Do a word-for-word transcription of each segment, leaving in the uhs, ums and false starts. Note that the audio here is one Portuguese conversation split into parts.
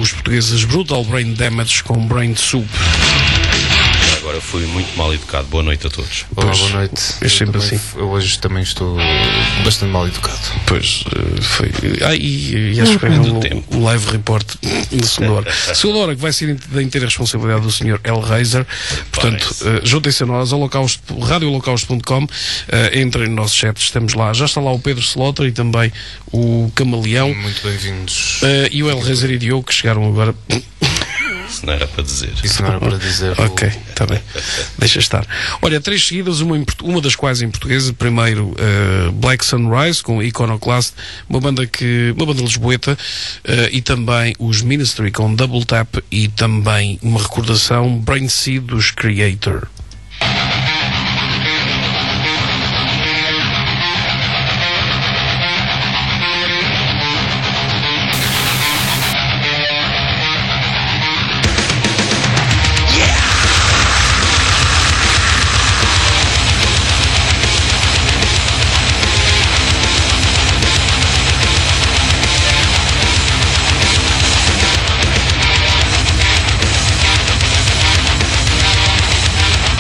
os portugueses Brutal Brain Damage com Brain Soup. Agora fui muito mal educado. Boa noite a todos. Olá, Pois, boa noite. é sempre eu também, assim. Eu hoje também estou bastante mal educado. Pois, uh, foi. Ah, e, e acho que foi do um, tempo. um live report da segunda hora. Segunda hora que vai ser da inteira responsabilidade do senhor Hellraiser. Portanto, uh, juntem-se a nós, holocausto, radio holocausto ponto com, uh, entrem no nosso chat, estamos lá. Já está lá o Pedro Slaughter e também o Camaleão. Muito bem-vindos. Uh, e o Hellraiser e Diogo que chegaram agora. Isso não era para dizer. Isso não era para dizer. Ok, está bem. Deixa estar. Olha, três seguidas, uma, em portu- uma das quais em português. Primeiro, uh, Black Sunrise, com Iconoclast, uma banda que uma banda lisboeta, uh, e também os Ministry com Double Tap, e também uma recordação, Brain Seed dos Creator. Yeah.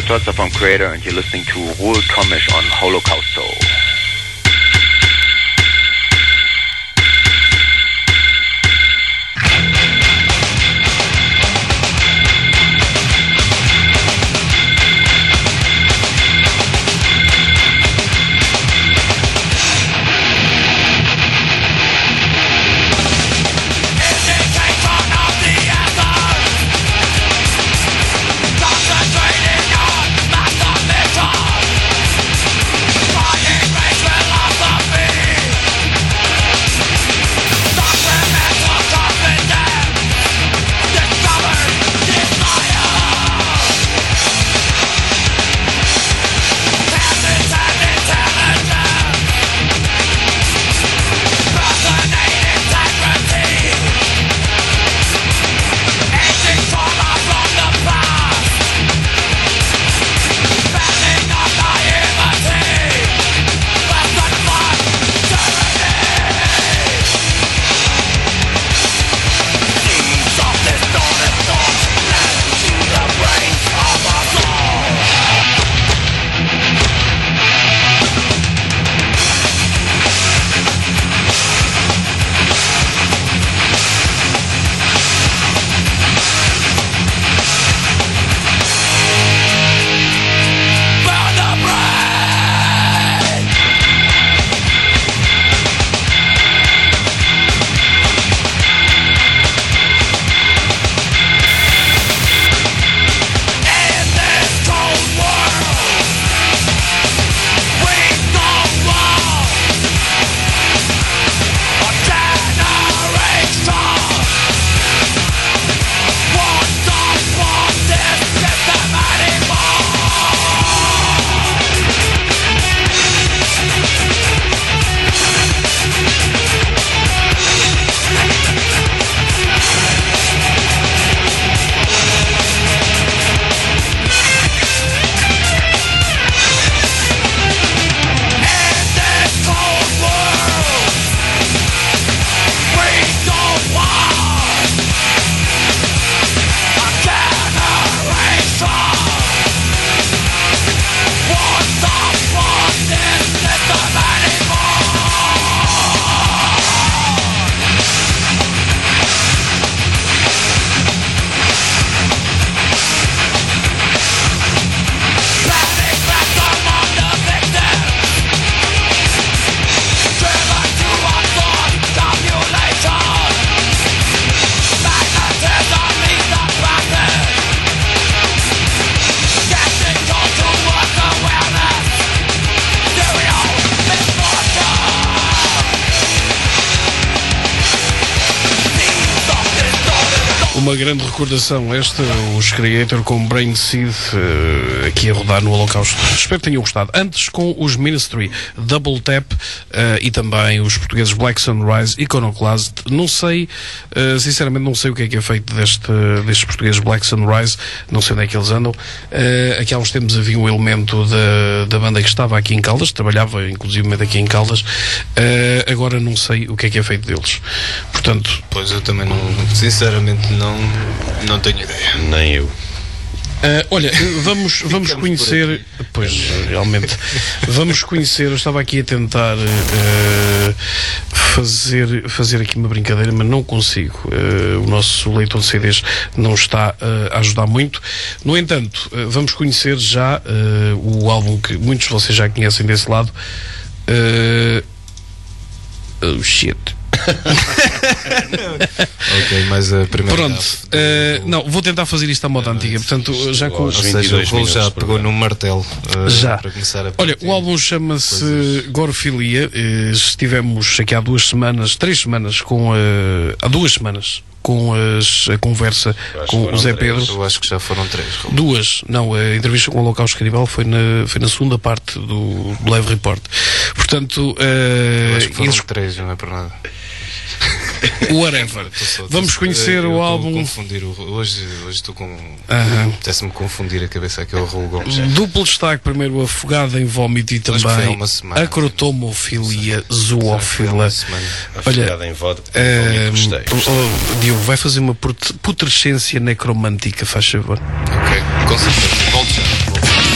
Thoughts are from Creator, and you're listening to World Comish on Holocaust Soul. Uma grande recordação esta, os Creator com Brain Seed uh, aqui a rodar no Holocausto. Espero que tenham gostado. Antes com os Ministry, Double Tap uh, e também os portugueses Black Sunrise, Iconoclast. Não sei, uh, sinceramente não sei o que é que é feito deste, destes portugueses Black Sunrise, não sei onde é que eles andam. Uh, aqui há uns tempos havia um elemento da, da banda que estava aqui em Caldas, trabalhava inclusive aqui em Caldas, uh, agora não sei o que é que é feito deles. Portanto... Pois eu também não, sinceramente não, não tenho ideia. Nem eu. Uh, olha, vamos, vamos conhecer, pois realmente, vamos conhecer, eu estava aqui a tentar uh, fazer, fazer aqui uma brincadeira, mas não consigo. Uh, o nosso leitor de C Ds não está uh, a ajudar muito. No entanto, uh, vamos conhecer já uh, o álbum que muitos de vocês já conhecem desse lado. Uh, oh shit. Ok, mas a primeira. Pronto, uh, não, vou tentar fazer isto à moda antiga, portanto, já com. Ou seja, o Raul já pegou no martelo uh, já. Para começar a Olha, o álbum chama-se Gorefilia. Uh, estivemos aqui há duas semanas, três semanas, com. Uh, há duas semanas. Com as, a conversa com o Zé três. Pedro. Eu acho que já foram três. Raul. Duas. Não, a entrevista com o Holocausto Canibal foi na, foi na segunda parte do Live Report. Portanto, uh, acho que foram eles... três, não é por nada. Whatever. Vamos conhecer eu o álbum. Confundir o... Hoje, hoje estou com. Uh-huh. Apetece-me confundir a cabeça aqui ao Raul Gomes. Duplo destaque, primeiro Afogado em Vómito e também Acrotomofilia Zoófila. Olha, Afogado em vodka, uh, gostei. oh, Diogo, vai fazer uma putrescência necromântica, faz favor. Ok, com certeza. Volto já.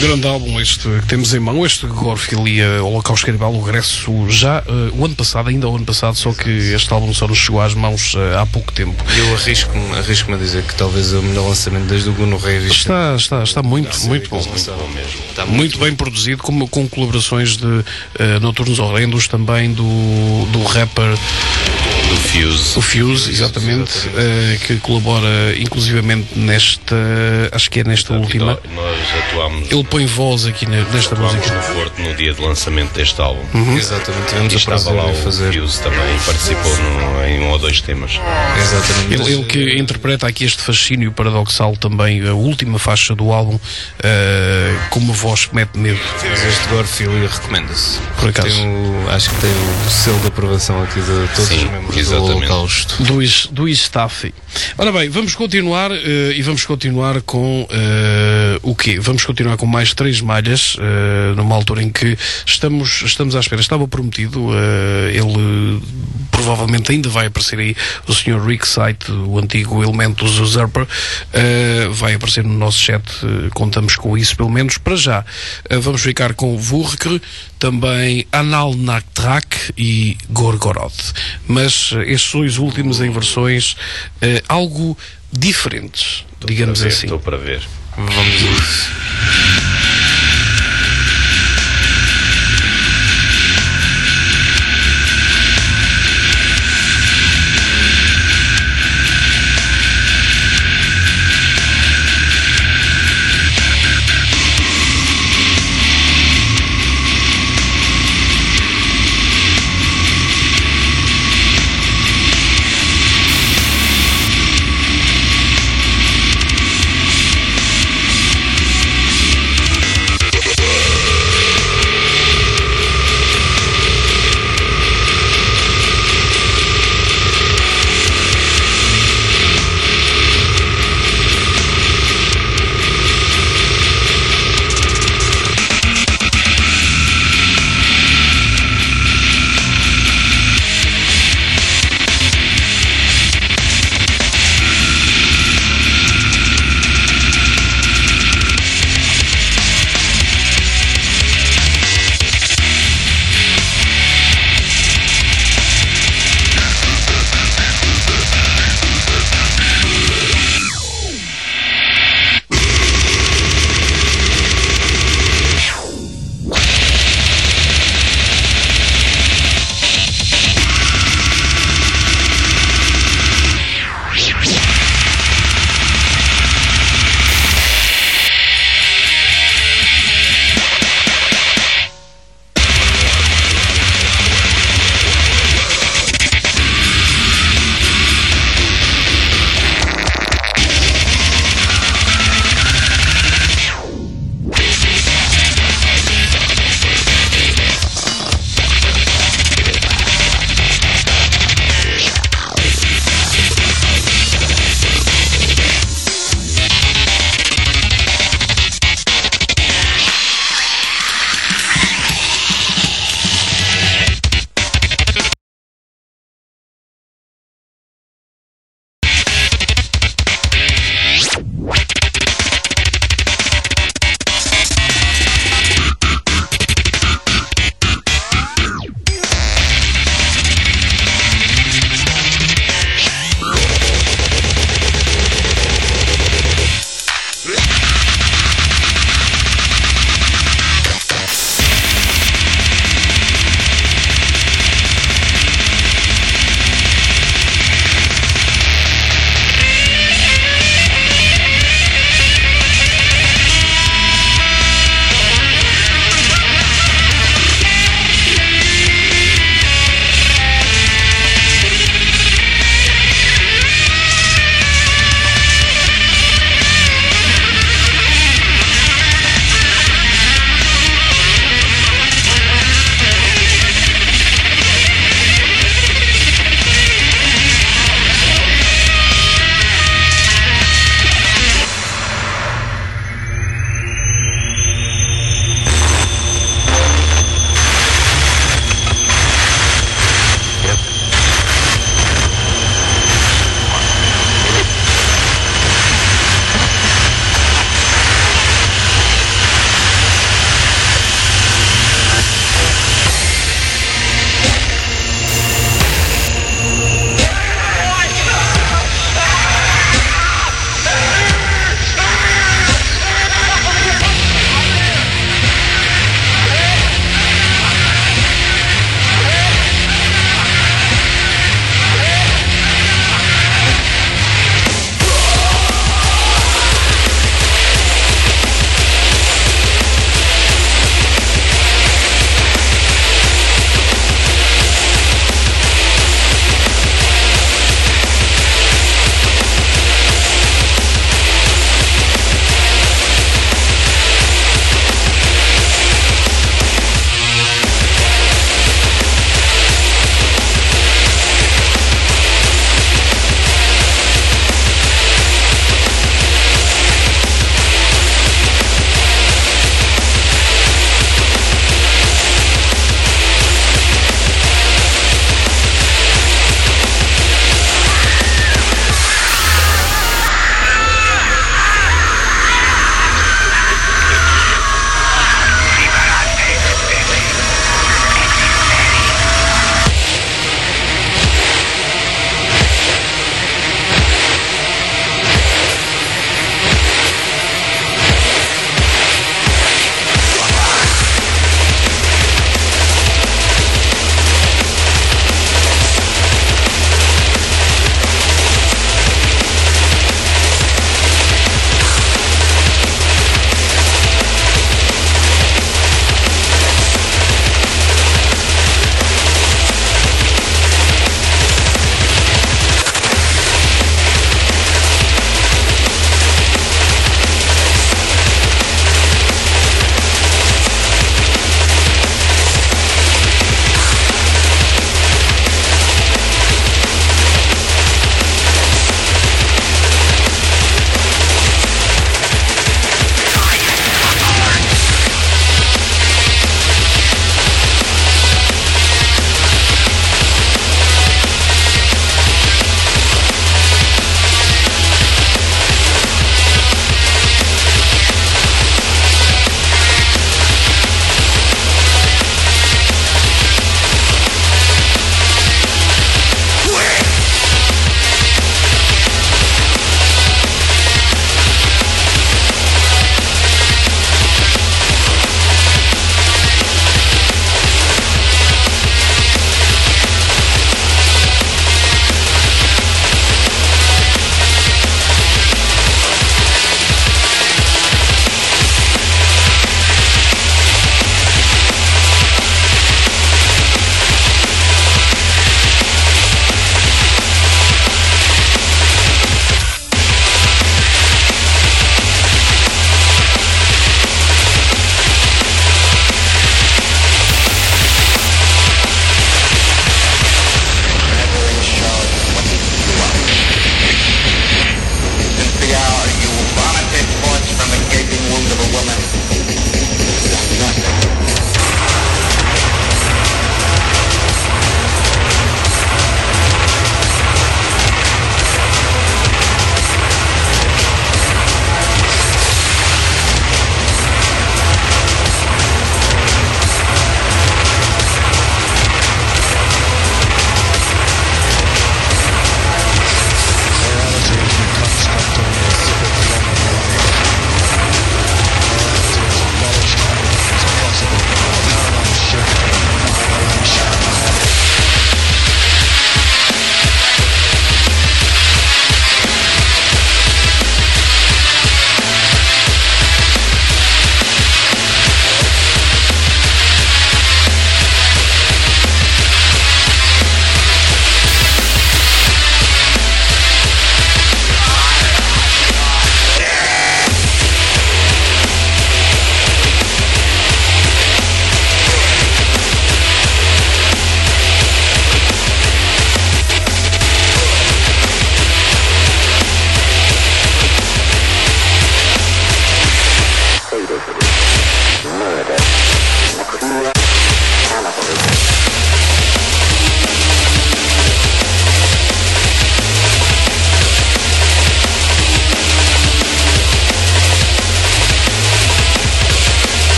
grande álbum este que temos em mão, este Gorfilia Holocausto Canibal, o regresso já uh, o ano passado, ainda o ano passado, só que este álbum só nos chegou às mãos uh, há pouco tempo. Eu arrisco-me arrisco a dizer que talvez é o melhor lançamento desde o Guno Rei. Está, está, está muito, não, muito bom. Muito bom mesmo. Está muito, muito bem produzido, com, com colaborações de uh, Noturnos Horrendos, também do, do rapper do Fuse. O Fuse, exatamente, exatamente. Uh, que colabora inclusivamente nesta, acho que é nesta Exato, última. Nós atuámos. Ele põe voz aqui nesta música. no Porto no dia de lançamento deste álbum. Uhum. Exatamente, tivemos e a estava lá o fazer. Fuse também, participou no, em um ou dois temas. Exatamente. Ele, ele que interpreta aqui este fascínio paradoxal também, a última faixa do álbum, uh, com uma voz que mete medo. Mas este Gorfilia recomenda-se. Por acaso. Tem o, acho que tem o selo de aprovação aqui de todos Sim, os membros exatamente. do Holocausto. Do, is, do staff. Ora bem, vamos continuar uh, e vamos continuar com uh, o quê? Vamos continuar com mais três malhas, uh, numa altura em que estamos, estamos à espera. Estava prometido, uh, ele provavelmente ainda vai aparecer aí, o senhor Rick Sight, o antigo elemento dos Usurper, uh, vai aparecer no nosso chat, uh, contamos com isso pelo menos para já. Uh, vamos ficar com Vurkr, também Anal Naktrak e Gorgorod. Mas uh, estes dois últimos em versões uh, algo diferentes, Estou digamos para ver, assim. Estou para ver. Vamos a isso.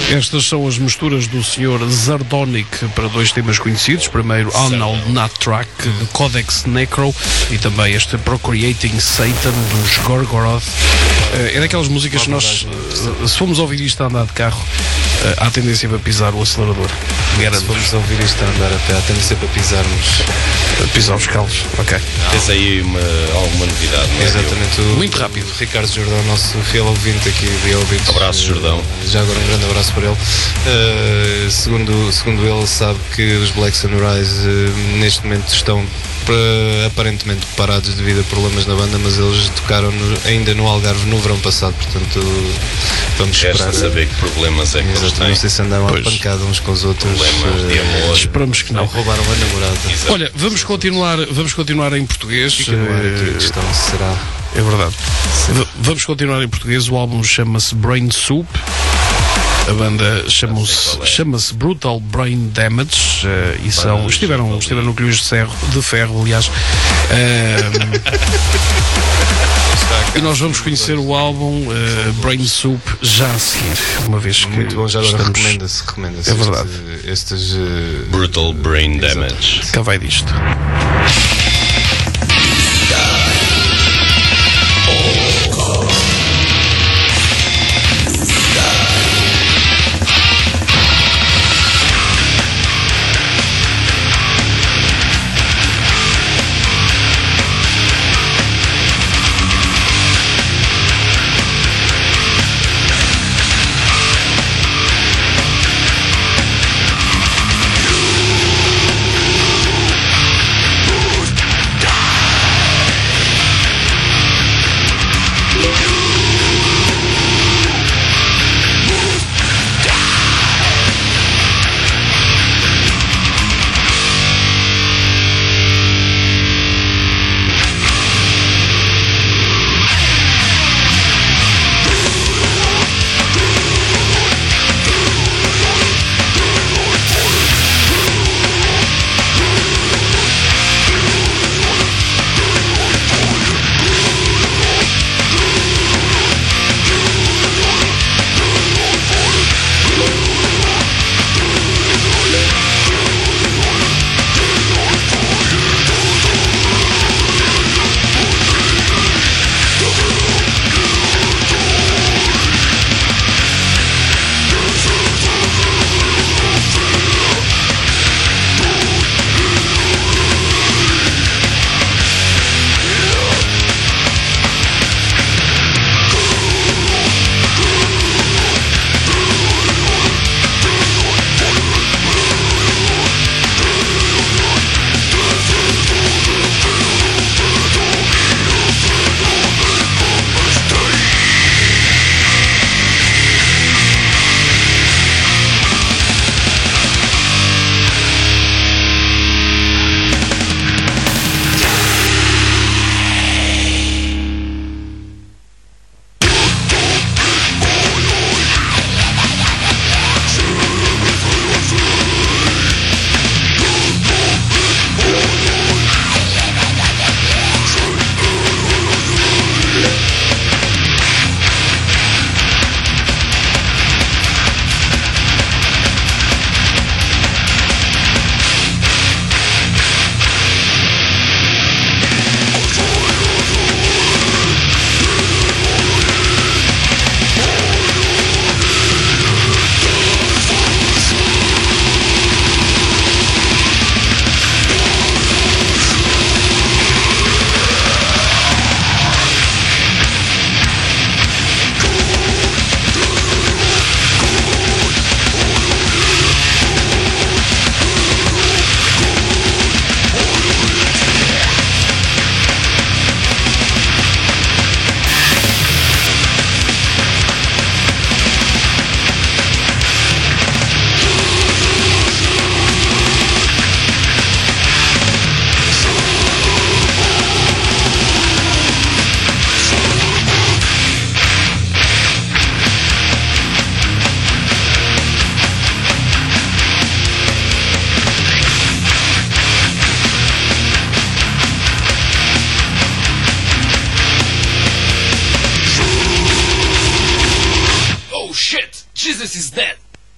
Estas são as misturas do senhor Zardonic para dois temas conhecidos. Primeiro, Anal Nut Track de Codex Necro e também este Procreating Satan dos Gorgoroth. É daquelas músicas que nós, se formos ouvir isto a andar de carro, há tendência para pisar o acelerador. Se formos ouvir isto a andar a pé, há tendência para pisarmos. Pisar os calos, ok. Tens aí uma, alguma novidade, não é? Exatamente. O, Muito rápido. O Ricardo Jordão, nosso fiel ouvinte aqui de Orbit. Abraço, Jordão. Já agora um grande abraço para ele. Uh, segundo, segundo ele, sabe que os Black Sunrise uh, neste momento estão para, aparentemente parados devido a problemas na banda, mas eles tocaram no, ainda no Algarve no verão passado, portanto vamos esperar. Resta saber que problemas é que eles têm. Não sei se andaram Pois. a pancada uns com os outros. Problemas de amor. Esperamos que Não, não. roubaram a namorada. Exato. Olha, vamos continuar, vamos continuar em português. Fica no ar aqui a questão, será? É verdade. V- vamos continuar em português. O álbum chama-se Brain Soup. A banda chama-se chama-se Brutal Brain Damage eh, e são, estiveram, estiveram no Colhões de Ferro, de ferro aliás. Ehm, e nós vamos conhecer o álbum eh, Brain Soup já a seguir, uma vez que Muito bom, já agora estamos- recomenda-se. Recomenda-se É verdade. este- Estes. uh, Brutal Brain Damage. cá vai disto. Jesus is dead.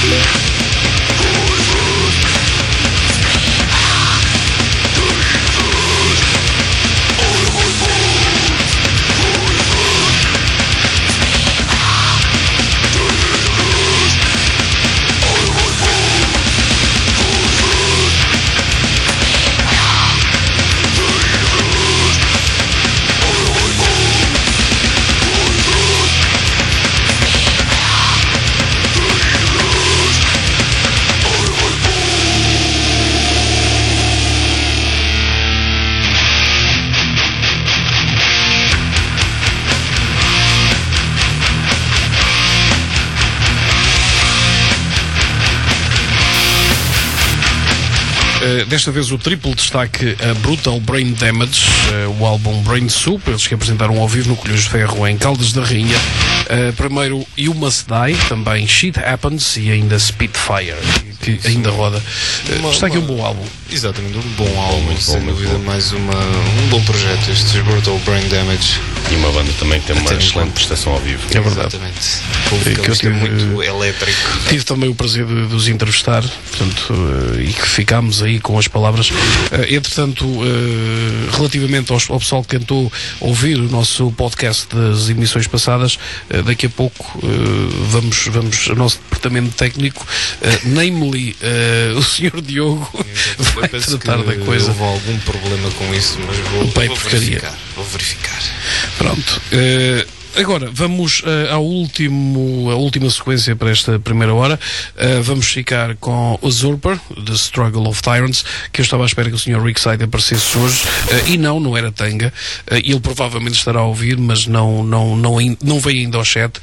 Uh, desta vez o triplo destaque a Brutal Brain Damage, uh, o álbum Brain Soup, eles que apresentaram ao vivo no Colhões de Ferro em Caldas da Rainha. Uh, primeiro You Must Die, também Shit Happens e ainda Spitfire, que ainda roda. Uh, Uma- está aqui um uma- bom álbum. Exatamente, um bom álbum, muito bom, sem muito dúvida, bom. mais uma, um bom projeto, este Brutal Brain Damage. E uma banda também que tem uma Até excelente enquanto. prestação ao vivo. É verdade. Exatamente. que eu Vocalista tive- muito elétrico. Tive também o prazer de, de os entrevistar, portanto, uh, e que ficámos aí com as palavras. Uh, entretanto, uh, relativamente aos, ao pessoal que tentou ouvir o nosso podcast das emissões passadas, uh, daqui a pouco uh, vamos, vamos ao nosso departamento técnico, uh, namely uh, o senhor Diogo, vai Eu penso tratar que da coisa. houve algum problema com isso, mas vou, Pai, vou porcaria. verificar. Vou verificar. Pronto. Uh, agora, vamos uh, ao último, a última sequência para esta primeira hora. Uh, vamos ficar com Usurper, The Struggle of Tyrants, que eu estava à espera que o senhor Rick Side aparecesse hoje. Uh, e não, não era Tanga. Uh, ele provavelmente estará a ouvir, mas não, não, não, ain- não veio ainda ao chat.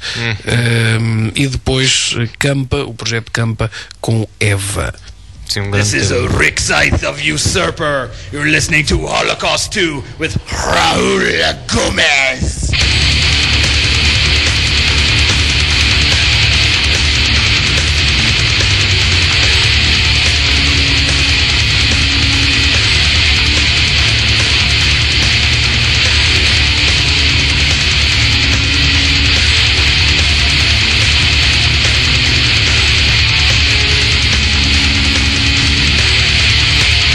Uh, e depois uh, Campa, o projeto Campa, com Eva. Sim, um grande This is tema. a Rick Scythe of Usurper. You're listening to Holocaust two with Raul Gomez.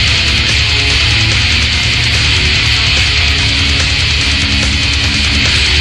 Thank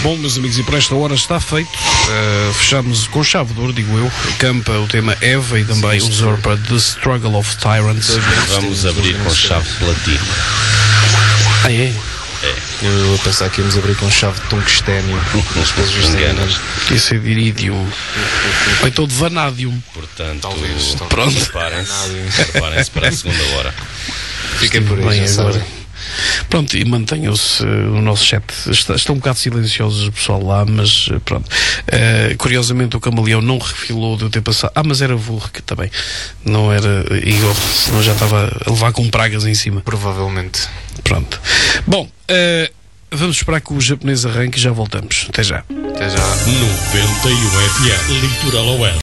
Bom, meus amigos, e por esta hora está feito. Uh, fechamos com chave de ouro, digo eu. Campa o tema Eva e também o Usurper, The Struggle of Tyrants. Vamos abrir com chave de platino. Ah, é? É. Eu a pensar que íamos abrir com chave de tungstênio. Mas pelos vistos Enganas. Isso é de iridium. Ou então de vanadium. Portanto, Talvez, talvez. Pronto. preparem-se preparem-se para a segunda hora. Fiquem por aí, Bem, já agora. sabem. Pronto, e mantenham-se uh, no nosso chat. Está, estão um bocado silenciosos o pessoal lá, mas uh, pronto. Uh, curiosamente o Camaleão não refilou de eu ter passado. Ah, mas era burro que também. Não era uh, Igor, senão já estava a levar com pragas em cima. Provavelmente. Pronto. Bom, uh, vamos esperar que o japonês arranque e já voltamos. Até já. Até já. noventa e um F M Litoral Oeste.